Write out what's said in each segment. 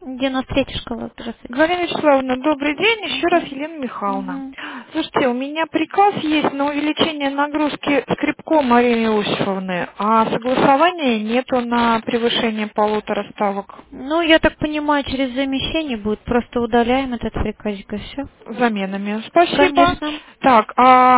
93-я школа, здравствуйте. Галина Вячеславовна, добрый день. Еще раз, Угу. Елена Михайловна. Угу. Слушайте, у меня приказ есть на увеличение нагрузки скрипко Марины Иосифовны, а согласования нету на превышение 1,5 ставок Ну, я так понимаю, через замещение будет. Просто удаляем этот приказик и все. заменами. Спасибо. Конечно. Так,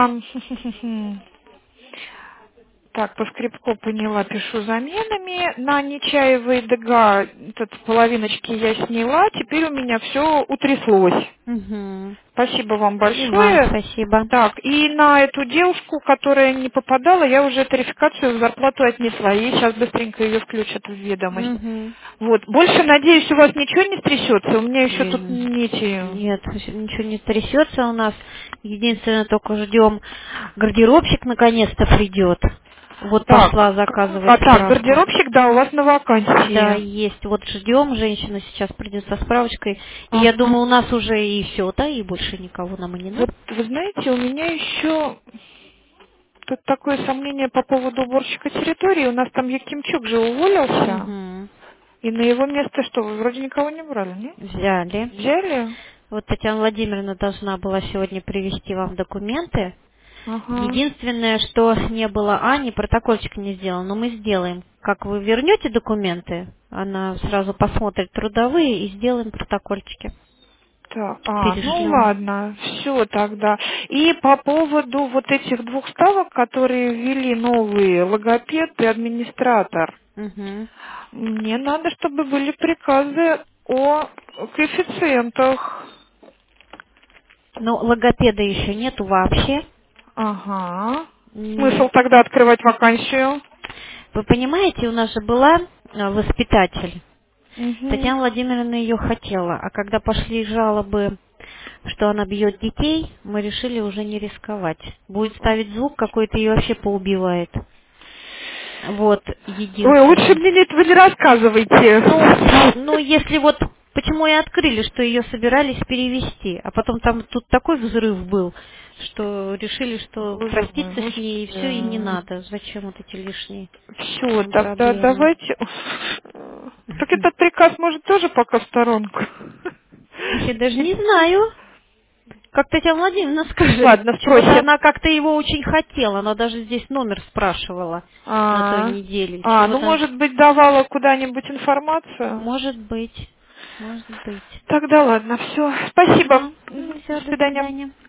так, по скрипку поняла, пишу заменами. На Нечаевой ДГ этот половиночки я сняла, теперь у меня все утряслось. Угу. Спасибо вам И вам большое. спасибо. Так, и на эту девушку, которая не попадала, я уже тарификацию в зарплату отнесла. И сейчас быстренько ее включат в ведомость. Угу. Вот. Больше, надеюсь, у вас ничего не стрясется. У меня еще тут Блин. нити. Нет, ничего не трясется у нас. Единственное, только ждем, гардеробщик наконец-то придет. Вот Так, пошла заказывать так, справку. гардеробщик, да, у вас на Да, вакансии. есть. Вот ждем, женщина сейчас придет со справочкой. И я Ага. думаю, у нас уже и все, да, и больше никого нам и не Вот надо. вы знаете, у меня еще тут такое сомнение по поводу уборщика территории. У нас там Якимчук же уволился. Угу. И на его место что, вы вроде никого не брали, не? Взяли. Взяли? Вот Татьяна Владимировна должна была сегодня привезти вам документы. Ага. Единственное, что не было Ани, протокольчик не сделан, но мы сделаем. Как вы вернете документы, она сразу посмотрит трудовые и сделаем протокольчики. Так, ну Перешлем. ладно, все тогда. И по поводу вот этих двух ставок, которые ввели новые, логопед и администратор, Угу. мне надо, чтобы были приказы о коэффициентах. Но логопеда еще нету вообще. Ага. М, Смысл тогда открывать вакансию? Вы понимаете, у нас же была воспитатель. Угу. Татьяна Владимировна ее хотела, а когда пошли жалобы, что она бьет детей, мы решили уже не рисковать. Будет ставить звук какой-то и вообще поубивает. Вот, Ой, лучше единственное. мне этого не рассказывайте. Ну, если вот, почему и открыли, что ее собирались перевести, а потом там тут такой взрыв был, что решили, что Боже мой, проститься с ней и все, и не господи. надо. Зачем вот эти лишние Все, тогда проблемы? давайте... Так этот приказ может тоже пока в сторонку. Я даже не знаю. Как Татьяна Владимировна скажет. Ладно, Чего-то спросим. она как-то его очень хотела. Она даже здесь номер спрашивала на той неделе. Ну Чего-то, может быть давала куда-нибудь информацию? может быть, может быть. Тогда ладно, все. Спасибо. Ага. Мгм. До Все, до свидания. свидания.